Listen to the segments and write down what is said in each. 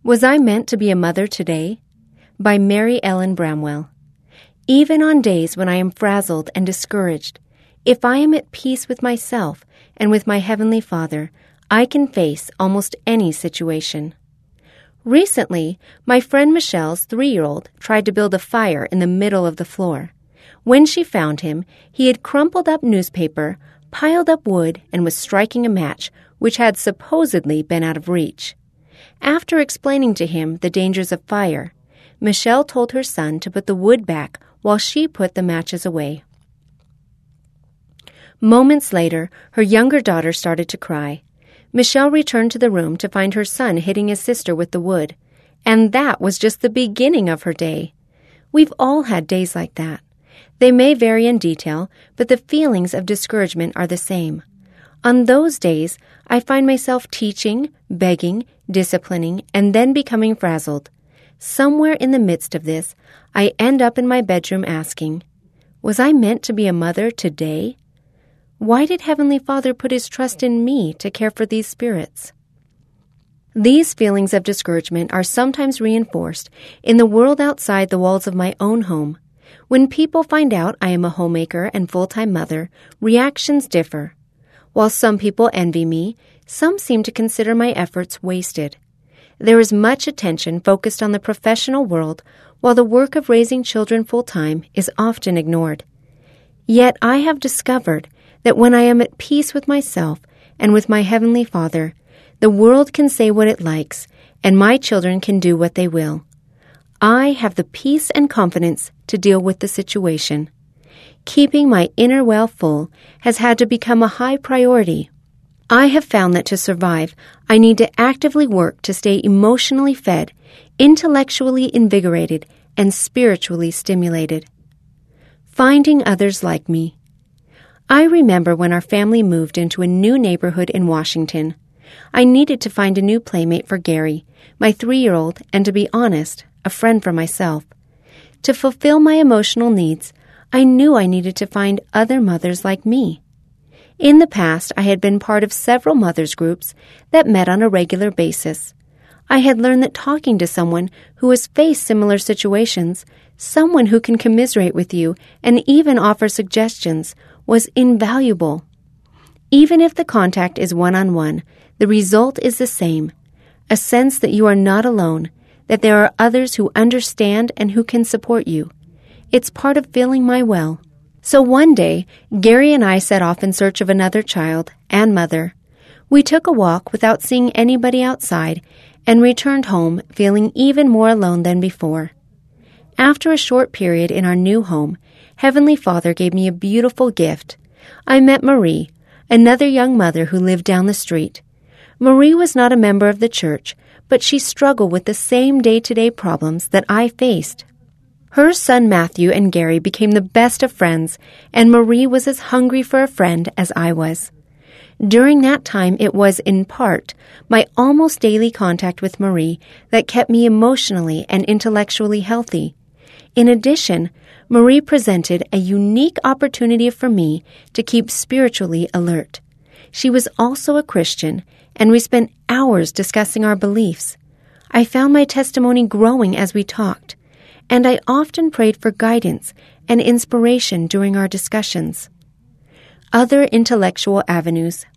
Was I Meant to Be a Mother Today? By Mary Ellen Bramwell. Even on days when I am frazzled and discouraged, if I am at peace with myself and with my Heavenly Father, I can face almost any situation. Recently, my friend Michelle's 3-year-old tried to build a fire in the middle of the floor. When she found him, he had crumpled up newspaper, piled up wood, and was striking a match, which had supposedly been out of reach. After explaining to him the dangers of fire, Michelle told her son to put the wood back while she put the matches away. Moments later, her younger daughter started to cry. Michelle returned to the room to find her son hitting his sister with the wood, and that was just the beginning of her day. We've all had days like that. They may vary in detail, but the feelings of discouragement are the same. On those days, I find myself teaching, begging, disciplining, and then becoming frazzled. Somewhere in the midst of this, I end up in my bedroom asking, was I meant to be a mother today? Why did Heavenly Father put His trust in me to care for these spirits? These feelings of discouragement are sometimes reinforced in the world outside the walls of my own home. When people find out I am a homemaker and full-time mother, reactions differ. While some people envy me, some seem to consider my efforts wasted. There is much attention focused on the professional world, while the work of raising children full-time is often ignored. Yet I have discovered that when I am at peace with myself and with my Heavenly Father, the world can say what it likes, and my children can do what they will. I have the peace and confidence to deal with the situation. Keeping my inner well full has had to become a high priority. I have found that to survive, I need to actively work to stay emotionally fed, intellectually invigorated, and spiritually stimulated. Finding others like me. I remember when our family moved into a new neighborhood in Washington. I needed to find a new playmate for Gary, my 3-year-old, and to be honest, a friend for myself. To fulfill my emotional needs, I knew I needed to find other mothers like me. In the past, I had been part of several mothers' groups that met on a regular basis. I had learned that talking to someone who has faced similar situations, someone who can commiserate with you and even offer suggestions, was invaluable. Even if the contact is one-on-one, the result is the same, a sense that you are not alone, that there are others who understand and who can support you. It's part of filling my well. So one day, Gary and I set off in search of another child and mother. We took a walk without seeing anybody outside and returned home feeling even more alone than before. After a short period in our new home, Heavenly Father gave me a beautiful gift. I met Marie, another young mother who lived down the street. Marie was not a member of the church, but she struggled with the same day-to-day problems that I faced. Her son Matthew and Gary became the best of friends, and Marie was as hungry for a friend as I was. During that time, it was, in part, my almost daily contact with Marie that kept me emotionally and intellectually healthy. In addition, Marie presented a unique opportunity for me to keep spiritually alert. She was also a Christian, and we spent hours discussing our beliefs. I found my testimony growing as we talked, and I often prayed for guidance and inspiration during our discussions. Other intellectual avenues.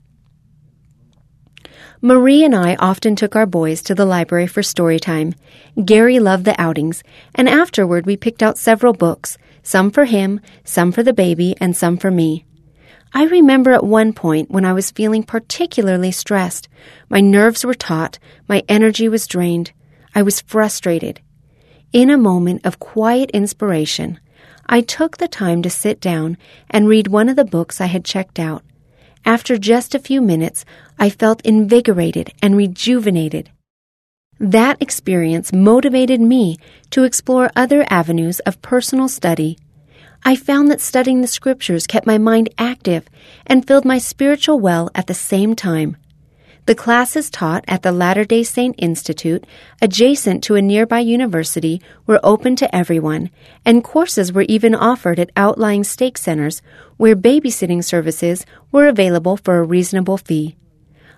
Marie and I often took our boys to the library for story time. Gary loved the outings, and afterward we picked out several books, some for him, some for the baby, and some for me. I remember at one point when I was feeling particularly stressed. My nerves were taut, my energy was drained. I was frustrated. In a moment of quiet inspiration, I took the time to sit down and read one of the books I had checked out. After just a few minutes, I felt invigorated and rejuvenated. That experience motivated me to explore other avenues of personal study. I found that studying the Scriptures kept my mind active and filled my spiritual well at the same time. The classes taught at the Latter-day Saint Institute, adjacent to a nearby university, were open to everyone, and courses were even offered at outlying stake centers where babysitting services were available for a reasonable fee.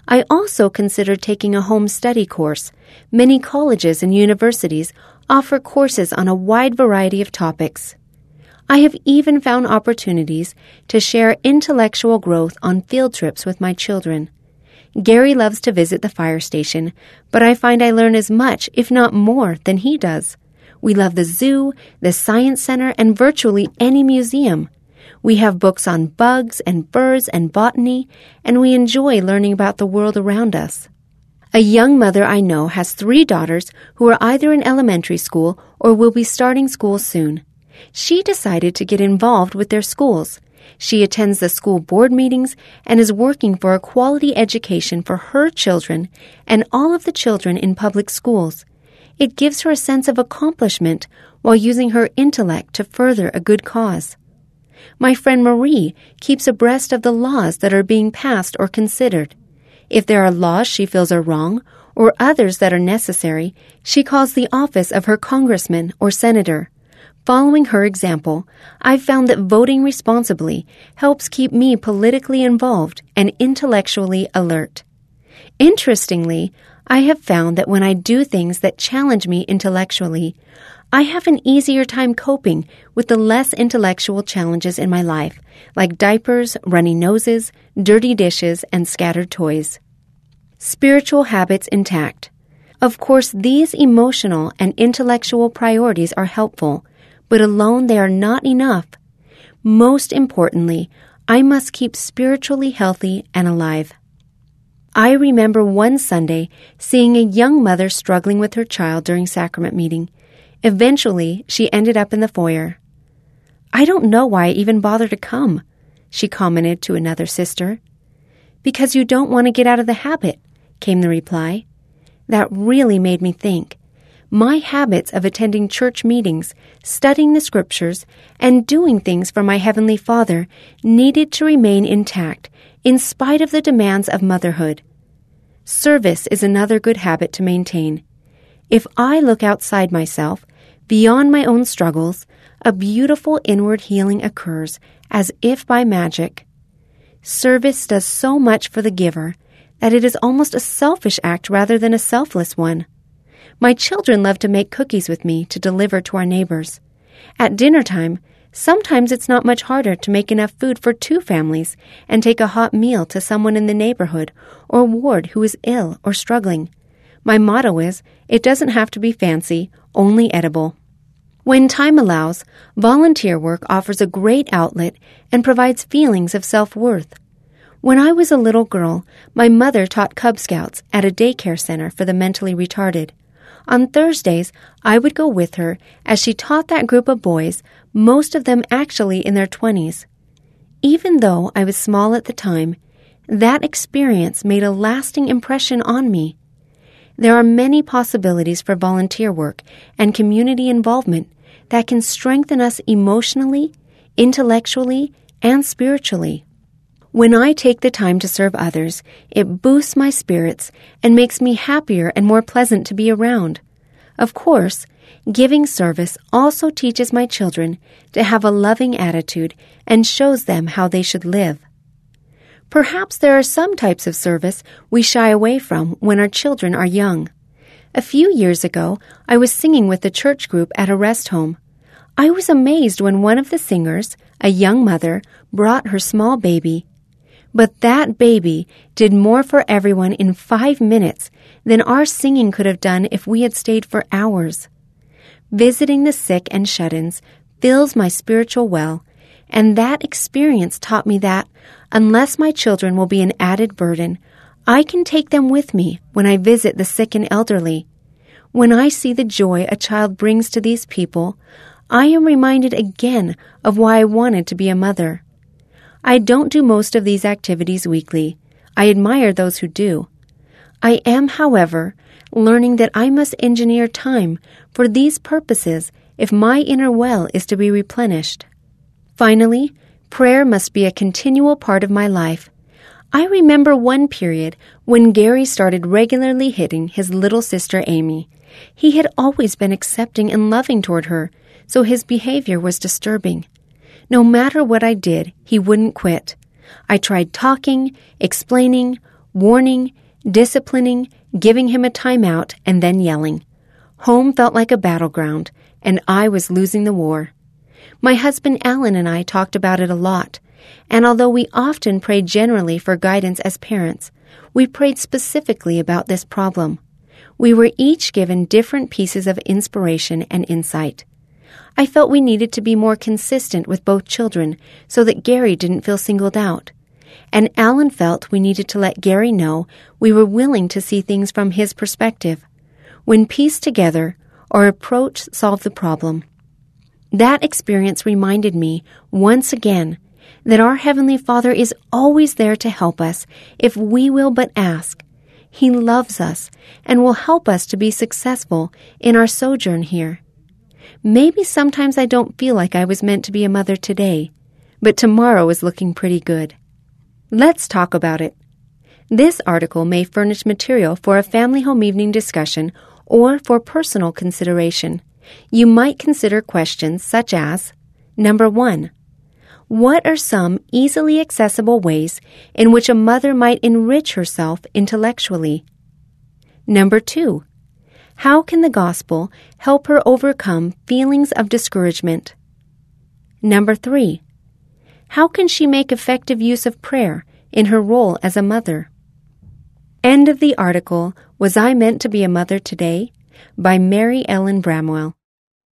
I also considered taking a home study course. Many colleges and universities offer courses on a wide variety of topics. I have even found opportunities to share intellectual growth on field trips with my children. Gary loves to visit the fire station, but I find I learn as much, if not more, than he does. We love the zoo, the science center, and virtually any museum. We have books on bugs and birds and botany, and we enjoy learning about the world around us. A young mother I know has 3 daughters who are either in elementary school or will be starting school soon. She decided to get involved with their schools. She attends the school board meetings and is working for a quality education for her children and all of the children in public schools. It gives her a sense of accomplishment while using her intellect to further a good cause. My friend Marie keeps abreast of the laws that are being passed or considered. If there are laws she feels are wrong or others that are necessary, she calls the office of her congressman or senator. Following her example, I've found that voting responsibly helps keep me politically involved and intellectually alert. Interestingly, I have found that when I do things that challenge me intellectually, I have an easier time coping with the less intellectual challenges in my life, like diapers, runny noses, dirty dishes, and scattered toys. Spiritual habits intact. Of course, these emotional and intellectual priorities are helpful, but alone they are not enough. Most importantly, I must keep spiritually healthy and alive. I remember one Sunday seeing a young mother struggling with her child during sacrament meeting. Eventually, she ended up in the foyer. "I don't know why I even bothered to come," she commented to another sister. "Because you don't want to get out of the habit," came the reply. That really made me think. My habits of attending church meetings, studying the scriptures, and doing things for my Heavenly Father needed to remain intact in spite of the demands of motherhood. Service is another good habit to maintain. If I look outside myself, beyond my own struggles, a beautiful inward healing occurs as if by magic. Service does so much for the giver that it is almost a selfish act rather than a selfless one. My children love to make cookies with me to deliver to our neighbors. At dinner time, sometimes it's not much harder to make enough food for 2 families and take a hot meal to someone in the neighborhood or ward who is ill or struggling. My motto is, it doesn't have to be fancy, only edible. When time allows, volunteer work offers a great outlet and provides feelings of self-worth. When I was a little girl, my mother taught Cub Scouts at a daycare center for the mentally retarded. On Thursdays, I would go with her as she taught that group of boys, most of them actually in their 20s. Even though I was small at the time, that experience made a lasting impression on me. There are many possibilities for volunteer work and community involvement that can strengthen us emotionally, intellectually, and spiritually. When I take the time to serve others, it boosts my spirits and makes me happier and more pleasant to be around. Of course, giving service also teaches my children to have a loving attitude and shows them how they should live. Perhaps there are some types of service we shy away from when our children are young. A few years ago, I was singing with the church group at a rest home. I was amazed when one of the singers, a young mother, brought her small baby. But that baby did more for everyone in 5 minutes than our singing could have done if we had stayed for hours. Visiting the sick and shut-ins fills my spiritual well, and that experience taught me that, unless my children will be an added burden, I can take them with me when I visit the sick and elderly. When I see the joy a child brings to these people, I am reminded again of why I wanted to be a mother. I don't do most of these activities weekly. I admire those who do. I am, however, learning that I must engineer time for these purposes if my inner well is to be replenished. Finally, prayer must be a continual part of my life. I remember one period when Gary started regularly hitting his little sister Amy. He had always been accepting and loving toward her, so his behavior was disturbing. No matter what I did, he wouldn't quit. I tried talking, explaining, warning, disciplining, giving him a timeout, and then yelling. Home felt like a battleground, and I was losing the war. My husband Alan and I talked about it a lot, and although we often prayed generally for guidance as parents, we prayed specifically about this problem. We were each given different pieces of inspiration and insight. I felt we needed to be more consistent with both children so that Gary didn't feel singled out. And Alan felt we needed to let Gary know we were willing to see things from his perspective. When pieced together, our approach solved the problem. That experience reminded me, once again, that our Heavenly Father is always there to help us if we will but ask. He loves us and will help us to be successful in our sojourn here. Maybe sometimes I don't feel like I was meant to be a mother today, but tomorrow is looking pretty good. Let's talk about it. This article may furnish material for a family home evening discussion or for personal consideration. You might consider questions such as, number 1, what are some easily accessible ways in which a mother might enrich herself intellectually? Number 2, how can the gospel help her overcome feelings of discouragement? Number 3, how can she make effective use of prayer in her role as a mother? End of the article, Was I Meant to Be a Mother Today? By Mary Ellen Bramwell.